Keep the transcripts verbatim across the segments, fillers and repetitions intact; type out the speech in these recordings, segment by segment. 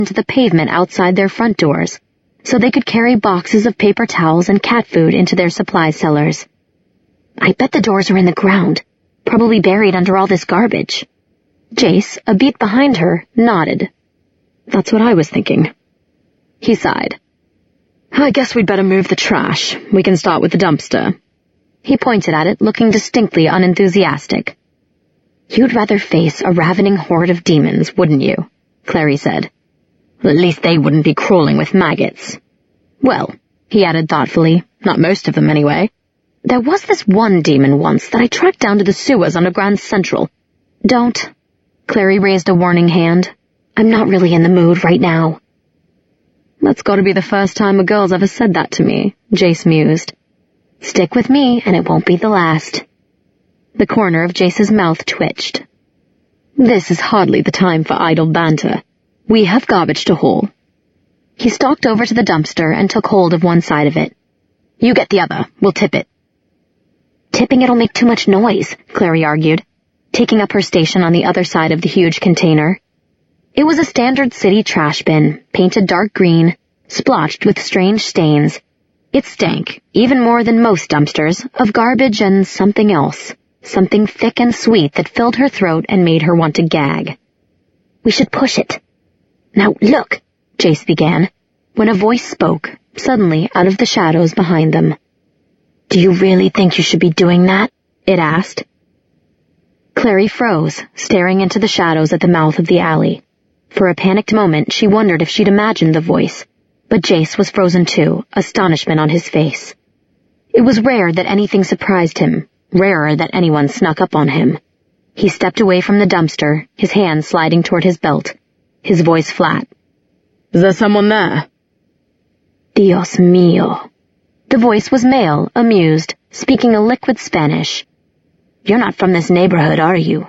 into the pavement outside their front doors, so they could carry boxes of paper towels and cat food into their supply cellars. I bet the doors are in the ground, probably buried under all this garbage. Jace, a beat behind her, nodded. That's what I was thinking. He sighed. I guess we'd better move the trash. We can start with the dumpster. He pointed at it, looking distinctly unenthusiastic. You'd rather face a ravening horde of demons, wouldn't you? Clary said. At least they wouldn't be crawling with maggots. Well, he added thoughtfully, not most of them anyway. There was this one demon once that I tracked down to the sewers under Grand Central. Don't. Clary raised a warning hand. I'm not really in the mood right now. That's gotta be the first time a girl's ever said that to me, Jace mused. Stick with me, and it won't be the last. The corner of Jace's mouth twitched. This is hardly the time for idle banter. We have garbage to haul. He stalked over to the dumpster and took hold of one side of it. You get the other. We'll tip it. Tipping it'll make too much noise, Clary argued, taking up her station on the other side of the huge container. It was a standard city trash bin, painted dark green, splotched with strange stains. It stank, even more than most dumpsters, of garbage and something else, something thick and sweet that filled her throat and made her want to gag. We should push it. Now look, Jace began, when a voice spoke, suddenly out of the shadows behind them. Do you really think you should be doing that? It asked. Clary froze, staring into the shadows at the mouth of the alley. For a panicked moment, she wondered if she'd imagined the voice, but Jace was frozen too, astonishment on his face. It was rare that anything surprised him, rarer that anyone snuck up on him. He stepped away from the dumpster, his hand sliding toward his belt, his voice flat. Is there someone there? Dios mío. The voice was male, amused, speaking a liquid Spanish. You're not from this neighborhood, are you?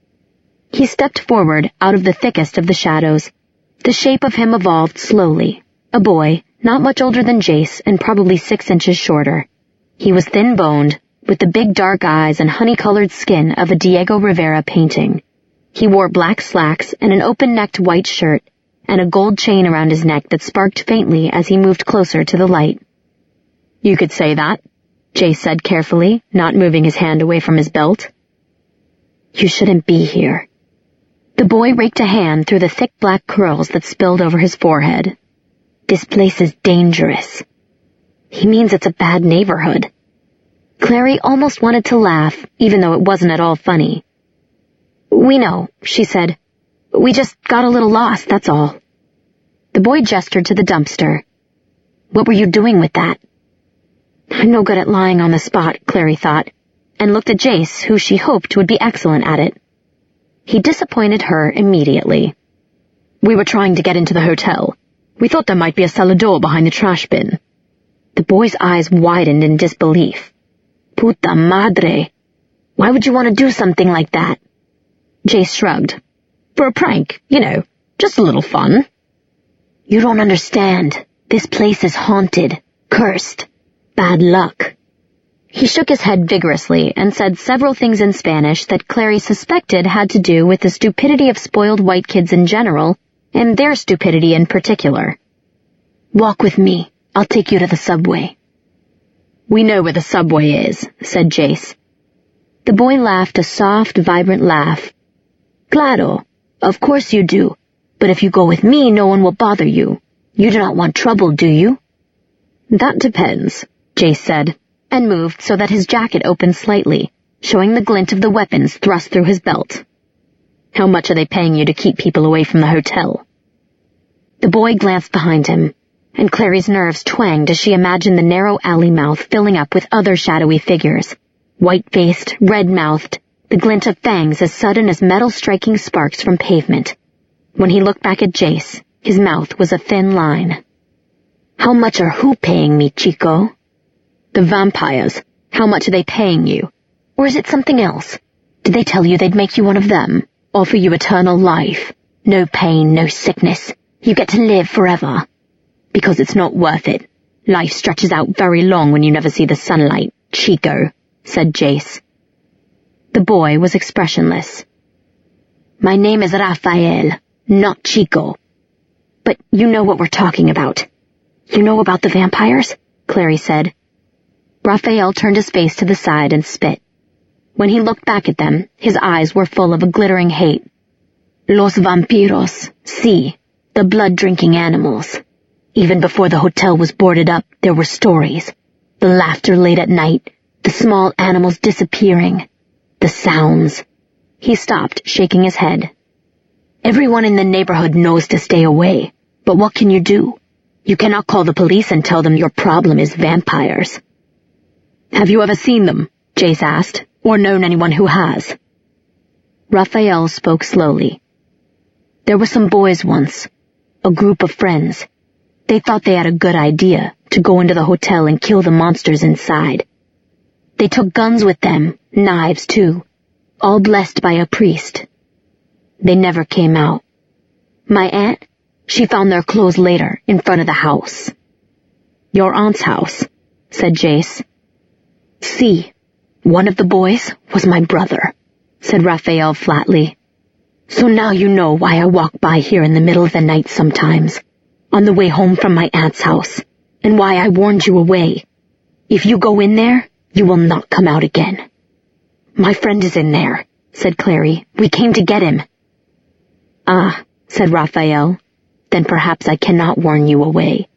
He stepped forward out of the thickest of the shadows. The shape of him evolved slowly. A boy, not much older than Jace and probably six inches shorter. He was thin-boned, with the big dark eyes and honey-colored skin of a Diego Rivera painting. He wore black slacks and an open-necked white shirt, and a gold chain around his neck that sparked faintly as he moved closer to the light. You could say that, Jace said carefully, not moving his hand away from his belt. You shouldn't be here. The boy raked a hand through the thick black curls that spilled over his forehead. This place is dangerous. He means it's a bad neighborhood. Clary almost wanted to laugh, even though it wasn't at all funny. We know, she said. We just got a little lost, that's all. The boy gestured to the dumpster. What were you doing with that? I'm no good at lying on the spot, Clary thought, and looked at Jace, who she hoped would be excellent at it. He disappointed her immediately. We were trying to get into the hotel. We thought there might be a cellar door behind the trash bin. The boy's eyes widened in disbelief. Puta madre. Why would you want to do something like that? Jace shrugged. For a prank, you know, just a little fun. You don't understand. This place is haunted, cursed, bad luck. He shook his head vigorously and said several things in Spanish that Clary suspected had to do with the stupidity of spoiled white kids in general, and their stupidity in particular. Walk with me. I'll take you to the subway. We know where the subway is, said Jace. The boy laughed a soft, vibrant laugh. Claro, of course you do, but if you go with me, no one will bother you. You do not want trouble, do you? That depends, Jace said, and moved so that his jacket opened slightly, showing the glint of the weapons thrust through his belt. How much are they paying you to keep people away from the hotel? The boy glanced behind him, and Clary's nerves twanged as she imagined the narrow alley mouth filling up with other shadowy figures, white-faced, red-mouthed, the glint of fangs as sudden as metal striking sparks from pavement. When he looked back at Jace, his mouth was a thin line. How much are who paying me, Chico? The vampires. How much are they paying you? Or is it something else? Did they tell you they'd make you one of them? Offer you eternal life? No pain, no sickness. You get to live forever. Because it's not worth it. Life stretches out very long when you never see the sunlight, Chico, said Jace. The boy was expressionless. My name is Raphael, not Chico. But you know what we're talking about. You know about the vampires? Clary said. Raphael turned his face to the side and spit. When he looked back at them, his eyes were full of a glittering hate. Los vampiros, sí, the blood-drinking animals. Even before the hotel was boarded up, there were stories. The laughter late at night, the small animals disappearing, the sounds. He stopped, shaking his head. Everyone in the neighborhood knows to stay away, but what can you do? You cannot call the police and tell them your problem is vampires. Have you ever seen them? Jace asked, or known anyone who has? Raphael spoke slowly. There were some boys once, a group of friends. They thought they had a good idea to go into the hotel and kill the monsters inside. They took guns with them, knives too, all blessed by a priest. They never came out. My aunt, she found their clothes later in front of the house. Your aunt's house, said Jace. See, one of the boys was my brother, said Raphael flatly. So now you know why I walk by here in the middle of the night sometimes, on the way home from my aunt's house, and why I warned you away. If you go in there, you will not come out again. My friend is in there, said Clary. We came to get him. Ah, said Raphael. Then perhaps I cannot warn you away.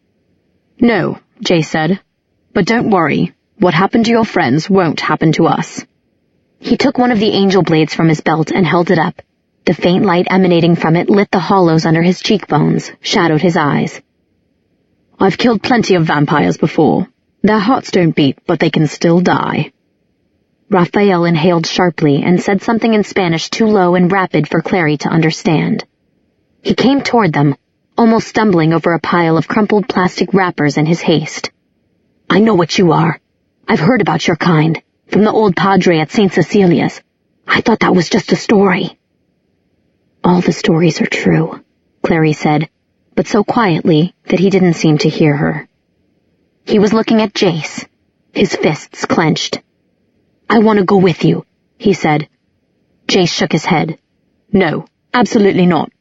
No, Jay said. But don't worry. What happened to your friends won't happen to us. He took one of the angel blades from his belt and held it up. The faint light emanating from it lit the hollows under his cheekbones, shadowed his eyes. I've killed plenty of vampires before. Their hearts don't beat, but they can still die. Raphael inhaled sharply and said something in Spanish too low and rapid for Clary to understand. He came toward them, almost stumbling over a pile of crumpled plastic wrappers in his haste. I know what you are. I've heard about your kind, from the old padre at Saint Cecilia's. I thought that was just a story. All the stories are true, Clary said, but so quietly that he didn't seem to hear her. He was looking at Jace, his fists clenched. I want to go with you, he said. Jace shook his head. No, absolutely not.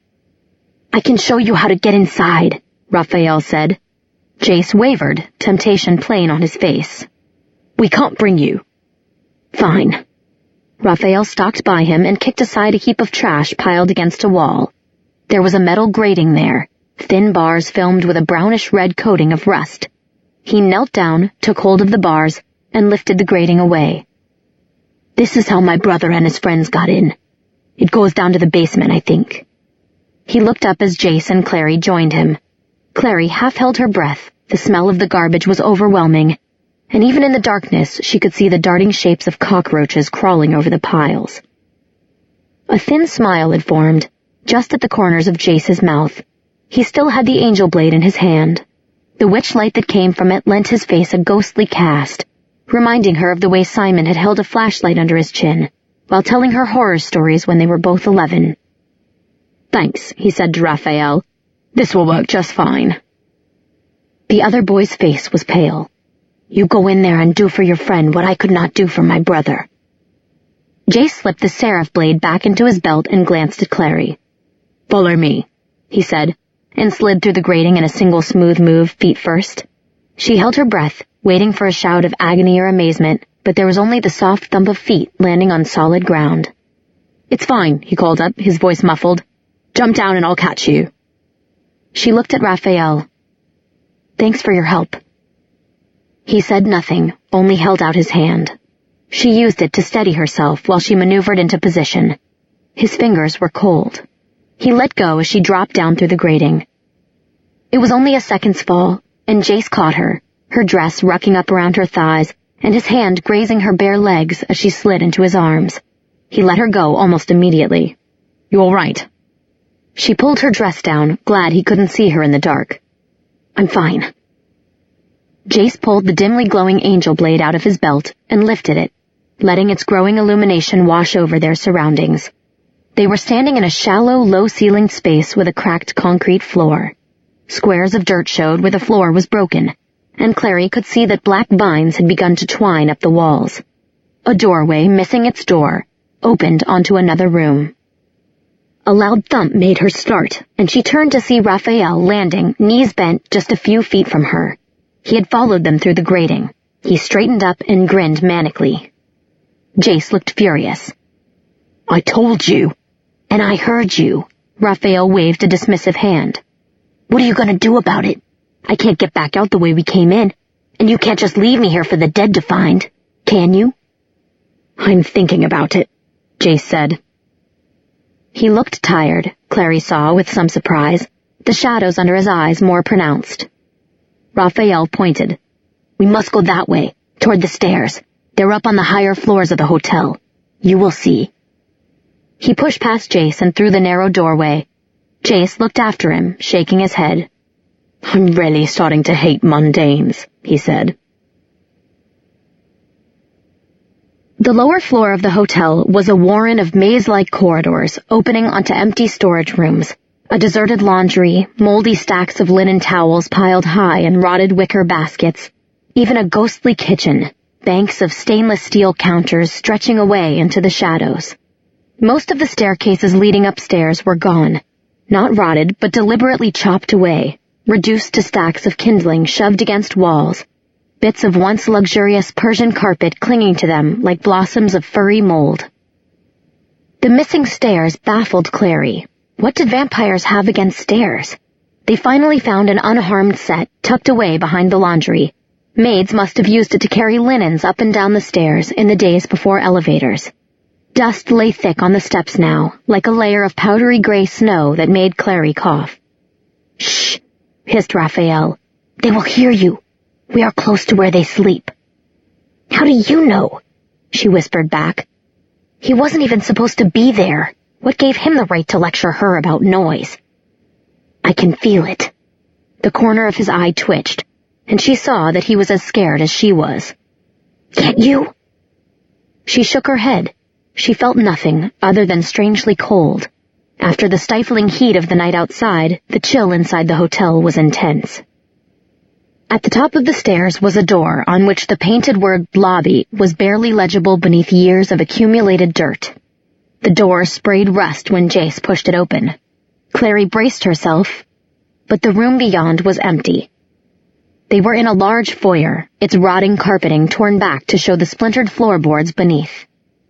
I can show you how to get inside, Raphael said. Jace wavered, temptation plain on his face. We can't bring you. Fine. Raphael stalked by him and kicked aside a heap of trash piled against a wall. There was a metal grating there, thin bars filmed with a brownish-red coating of rust. He knelt down, took hold of the bars, and lifted the grating away. This is how my brother and his friends got in. It goes down to the basement, I think. He looked up as Jace and Clary joined him. Clary half held her breath. The smell of the garbage was overwhelming, and even in the darkness she could see the darting shapes of cockroaches crawling over the piles. A thin smile had formed, just at the corners of Jace's mouth. He still had the angel blade in his hand. The witch light that came from it lent his face a ghostly cast, reminding her of the way Simon had held a flashlight under his chin, while telling her horror stories when they were both eleven. Thanks, he said to Raphael. This will work just fine. The other boy's face was pale. You go in there and do for your friend what I could not do for my brother. Jace slipped the seraph blade back into his belt and glanced at Clary. Follow me, he said, and slid through the grating in a single smooth move, feet first. She held her breath, waiting for a shout of agony or amazement, but there was only the soft thump of feet landing on solid ground. It's fine, he called up, his voice muffled. Jump down and I'll catch you. She looked at Raphael. Thanks for your help. He said nothing, only held out his hand. She used it to steady herself while she maneuvered into position. His fingers were cold. He let go as she dropped down through the grating. It was only a second's fall, and Jace caught her, her dress rucking up around her thighs, and his hand grazing her bare legs as she slid into his arms. He let her go almost immediately. You all right? She pulled her dress down, glad he couldn't see her in the dark. I'm fine. Jace pulled the dimly glowing angel blade out of his belt and lifted it, letting its growing illumination wash over their surroundings. They were standing in a shallow, low-ceilinged space with a cracked concrete floor. Squares of dirt showed where the floor was broken, and Clary could see that black vines had begun to twine up the walls. A doorway, missing its door, opened onto another room. A loud thump made her start, and she turned to see Raphael landing, knees bent, just a few feet from her. He had followed them through the grating. He straightened up and grinned manically. Jace looked furious. "I told you." "And I heard you." Raphael waved a dismissive hand. "What are you going to do about it? I can't get back out the way we came in, and you can't just leave me here for the dead to find, can you?" "I'm thinking about it," Jace said. He looked tired, Clary saw with some surprise, the shadows under his eyes more pronounced. Raphael pointed. "We must go that way, toward the stairs. They're up on the higher floors of the hotel. You will see." He pushed past Jace and through the narrow doorway. Jace looked after him, shaking his head. "I'm really starting to hate mundanes," he said. The lower floor of the hotel was a warren of maze-like corridors opening onto empty storage rooms, a deserted laundry, moldy stacks of linen towels piled high in rotted wicker baskets, even a ghostly kitchen, banks of stainless steel counters stretching away into the shadows. Most of the staircases leading upstairs were gone, not rotted but deliberately chopped away, reduced to stacks of kindling shoved against walls, bits of once luxurious Persian carpet clinging to them like blossoms of furry mold. The missing stairs baffled Clary. What did vampires have against stairs? They finally found an unharmed set tucked away behind the laundry. Maids must have used it to carry linens up and down the stairs in the days before elevators. Dust lay thick on the steps now, like a layer of powdery gray snow that made Clary cough. "Shh," hissed Raphael. "They will hear you. We are close to where they sleep." "How do you know?" she whispered back. "He wasn't even supposed to be there. What gave him the right to lecture her about noise?" "I can feel it." The corner of his eye twitched, and she saw that he was as scared as she was. "Can't you?" She shook her head. She felt nothing other than strangely cold. After the stifling heat of the night outside, the chill inside the hotel was intense. At the top of the stairs was a door on which the painted word lobby was barely legible beneath years of accumulated dirt. The door sprayed rust when Jace pushed it open. Clary braced herself, but the room beyond was empty. They were in a large foyer, its rotting carpeting torn back to show the splintered floorboards beneath.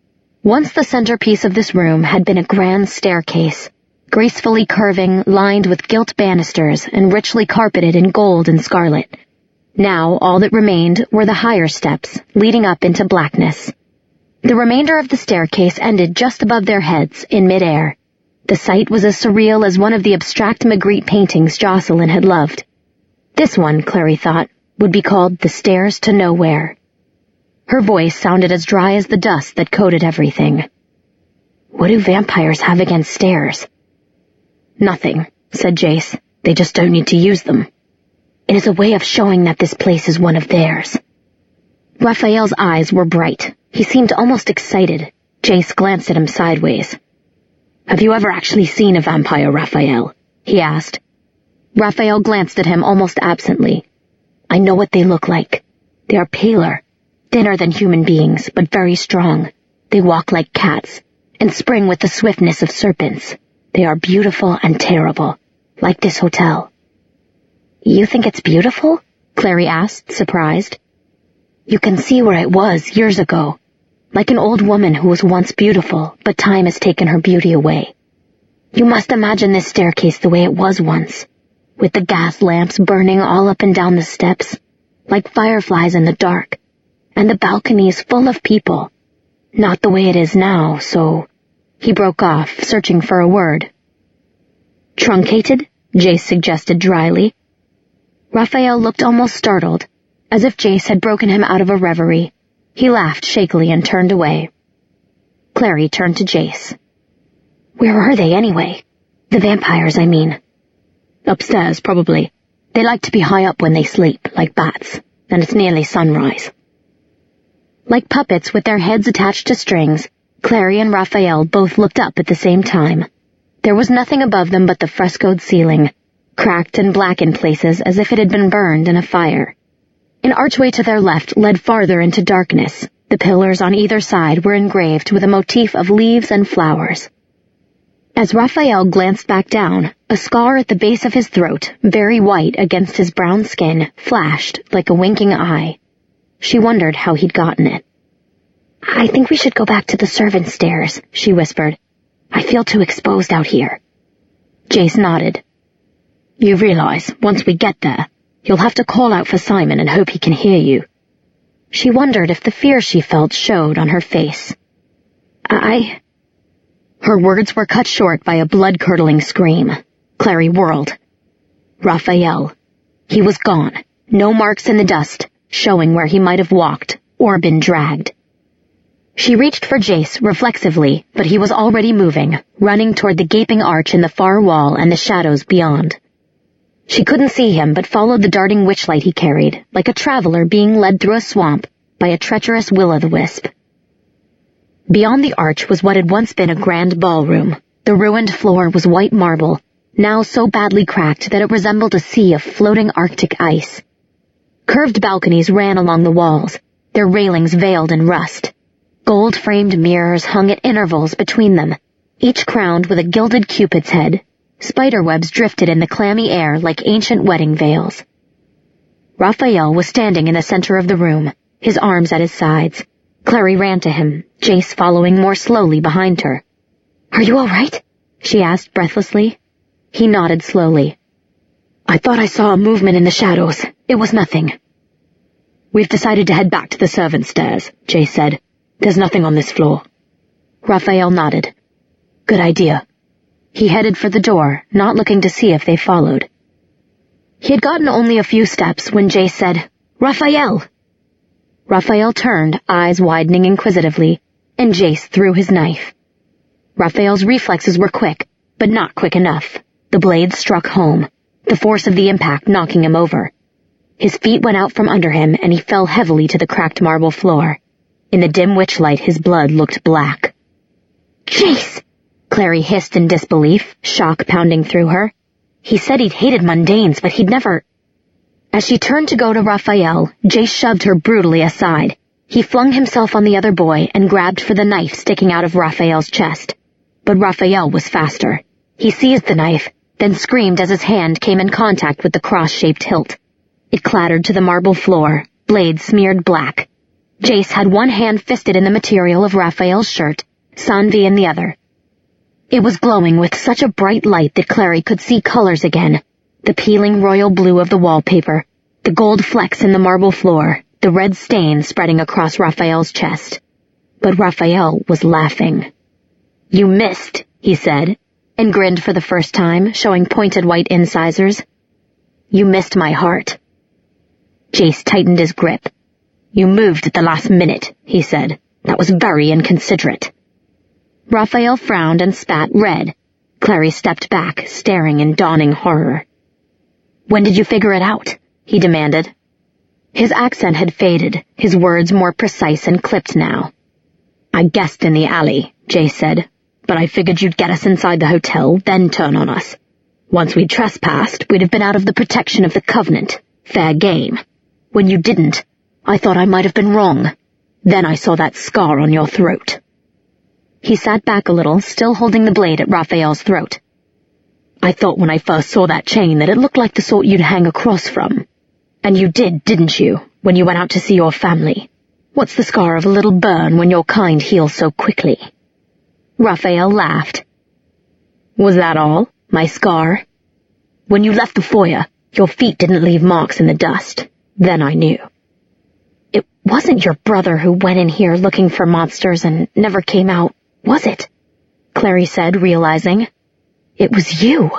Once the centerpiece of this room had been a grand staircase, gracefully curving, lined with gilt banisters and richly carpeted in gold and scarlet. Now all that remained were the higher steps, leading up into blackness. The remainder of the staircase ended just above their heads, in midair. The sight was as surreal as one of the abstract Magritte paintings Jocelyn had loved. This one, Clary thought, would be called The Stairs to Nowhere. Her voice sounded as dry as the dust that coated everything. "What do vampires have against stairs?" "Nothing," said Jace. "They just don't need to use them. It is a way of showing that this place is one of theirs." Raphael's eyes were bright. He seemed almost excited. Jace glanced at him sideways. "Have you ever actually seen a vampire, Raphael?" he asked. Raphael glanced at him almost absently. "I know what they look like. They are paler, thinner than human beings, but very strong. They walk like cats, and spring with the swiftness of serpents. They are beautiful and terrible, like this hotel." "You think it's beautiful?" Clary asked, surprised. "You can see where it was years ago, like an old woman who was once beautiful, but time has taken her beauty away. You must imagine this staircase the way it was once, with the gas lamps burning all up and down the steps, like fireflies in the dark, and the balconies full of people. Not the way it is now, so—" He broke off, searching for a word. "Truncated?" Jace suggested dryly. Raphael looked almost startled, as if Jace had broken him out of a reverie. He laughed shakily and turned away. Clary turned to Jace. "Where are they, anyway? The vampires, I mean." "Upstairs, probably. They like to be high up when they sleep, like bats, and it's nearly sunrise." Like puppets with their heads attached to strings, Clary and Raphael both looked up at the same time. There was nothing above them but the frescoed ceiling, cracked and black in places as if it had been burned in a fire. An archway to their left led farther into darkness. The pillars on either side were engraved with a motif of leaves and flowers. As Raphael glanced back down, a scar at the base of his throat, very white against his brown skin, flashed like a winking eye. She wondered how he'd gotten it. "I think we should go back to the servants' stairs," she whispered. "I feel too exposed out here." Jace nodded. "You realize, once we get there, you'll have to call out for Simon and hope he can hear you." She wondered if the fear she felt showed on her face. I... Her words were cut short by a blood-curdling scream. Clary whirled. Raphael. He was gone, no marks in the dust, showing where he might have walked or been dragged. She reached for Jace reflexively, but he was already moving, running toward the gaping arch in the far wall and the shadows beyond. She couldn't see him, but followed the darting witchlight he carried, like a traveler being led through a swamp by a treacherous will-o'-the-wisp. Beyond the arch was what had once been a grand ballroom. The ruined floor was white marble, now so badly cracked that it resembled a sea of floating Arctic ice. Curved balconies ran along the walls, their railings veiled in rust. Gold-framed mirrors hung at intervals between them, each crowned with a gilded cupid's head. Spiderwebs drifted in the clammy air like ancient wedding veils. Raphael was standing in the center of the room, his arms at his sides. Clary ran to him, Jace following more slowly behind her. "Are you all right?" she asked breathlessly. He nodded slowly. "I thought I saw a movement in the shadows. It was nothing." "We've decided to head back to the servants' stairs," Jace said. "There's nothing on this floor." Raphael nodded. "Good idea." He headed for the door, not looking to see if they followed. He had gotten only a few steps when Jace said, "Raphael!" Raphael turned, eyes widening inquisitively, and Jace threw his knife. Raphael's reflexes were quick, but not quick enough. The blade struck home, the force of the impact knocking him over. His feet went out from under him, and he fell heavily to the cracked marble floor. In the dim witchlight, his blood looked black. "Jace!" Clary hissed in disbelief, shock pounding through her. He said he'd hated mundanes, but he'd never... As she turned to go to Raphael, Jace shoved her brutally aside. He flung himself on the other boy and grabbed for the knife sticking out of Raphael's chest. But Raphael was faster. He seized the knife, then screamed as his hand came in contact with the cross-shaped hilt. It clattered to the marble floor, blade smeared black. Jace had one hand fisted in the material of Raphael's shirt, Sanvi in the other. It was glowing with such a bright light that Clary could see colors again. The peeling royal blue of the wallpaper, the gold flecks in the marble floor, the red stain spreading across Raphael's chest. But Raphael was laughing. "You missed," he said, and grinned for the first time, showing pointed white incisors. "You missed my heart." Jace tightened his grip. "You moved at the last minute," he said. "That was very inconsiderate." Raphael frowned and spat red. Clary stepped back, staring in dawning horror. "When did you figure it out?" he demanded. His accent had faded, his words more precise and clipped now. "I guessed in the alley," Jace said, "but I figured you'd get us inside the hotel, then turn on us. Once we'd trespassed, we'd have been out of the protection of the Covenant. Fair game. When you didn't, I thought I might have been wrong. Then I saw that scar on your throat." He sat back a little, still holding the blade at Raphael's throat. "I thought when I first saw that chain that it looked like the sort you'd hang a cross from. And you did, didn't you, when you went out to see your family? What's the scar of a little burn when your kind heals so quickly?" Raphael laughed. "Was that all? My scar? When you left the foyer, your feet didn't leave marks in the dust. Then I knew." "It wasn't your brother who went in here looking for monsters and never came out, was it?" Clary said, realizing. "It was you."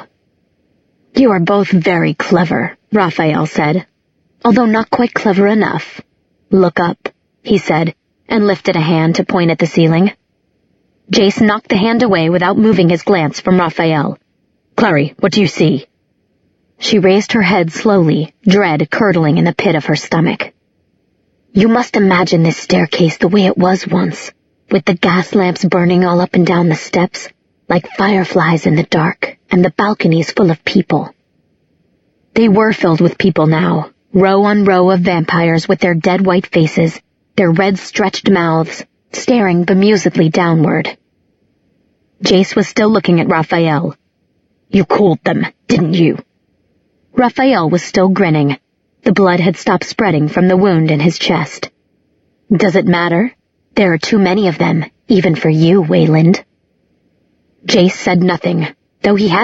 "You are both very clever," Raphael said, "although not quite clever enough. Look up," he said, and lifted a hand to point at the ceiling. Jace knocked the hand away without moving his glance from Raphael. "Clary, what do you see?" She raised her head slowly, dread curdling in the pit of her stomach. "You must imagine this staircase the way it was once, with the gas lamps burning all up and down the steps, like fireflies in the dark, and the balconies full of people." They were filled with people now, row on row of vampires with their dead white faces, their red stretched mouths, staring bemusedly downward. Jace was still looking at Raphael. You cooled them, didn't you? Raphael was still grinning. The blood had stopped spreading from the wound in his chest. Does it matter? There are too many of them, even for you, Wayland. Jace said nothing, though he had